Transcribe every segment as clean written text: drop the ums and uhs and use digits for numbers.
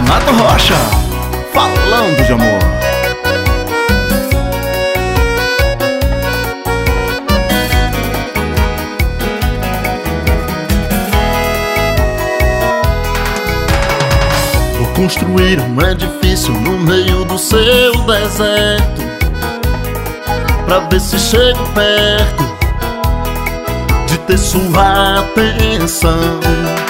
Renato Rocha, falando de amor. Vou construir um edifício no meio do seu deserto, pra ver se chego perto de ter sua atenção.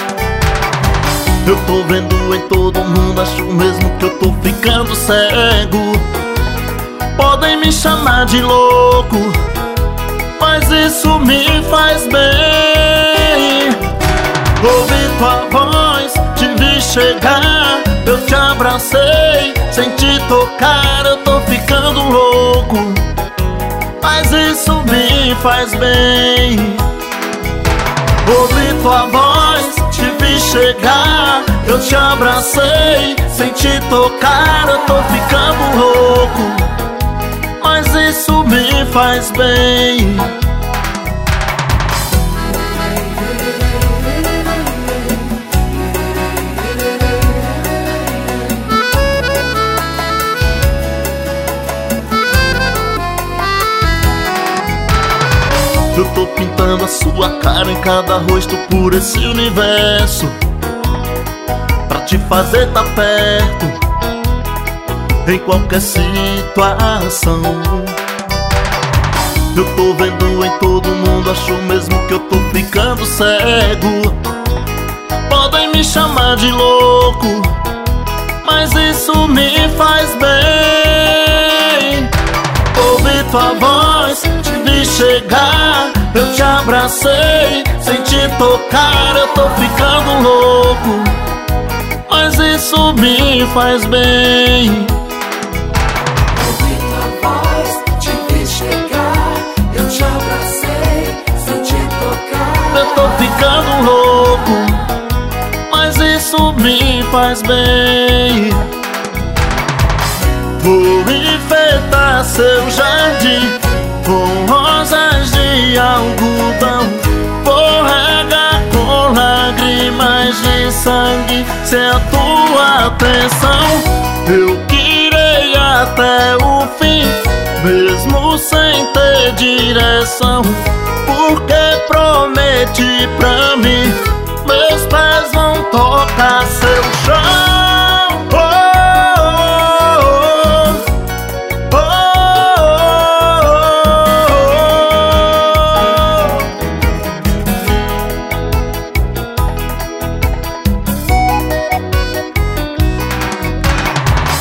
Eu tô vendo em todo mundo, acho mesmo que eu tô ficando cego. Podem me chamar de louco, mas isso me faz bem. Ouvi tua voz, te vi chegar, eu te abracei, sem te tocar eu tô ficando louco, mas isso me faz bem. Ouvi tua voz, te vi chegar, eu te abracei, sem te tocar eu tô ficando louco, mas isso me faz bem. Eu tô pintando a sua cara em cada rosto por esse universo, pra te fazer tá perto em qualquer situação. Eu tô vendo em todo mundo, acho mesmo que eu tô ficando cego. Podem me chamar de louco, mas isso me faz bem. Ouvi tua voz, te vi chegar, eu te abracei, sem te tocar eu tô ficando louco, mas isso me faz bem. Ouvi tua voz, te vi chegar, eu te abracei, sem te tocar eu tô ficando louco, mas isso me faz bem. Vou enfeitar seu jardim com rosas de algodão, vou regar com lágrimas de sangue, sem a tua atenção. Eu irei até o fim, mesmo sem ter direção, porque prometi pra mim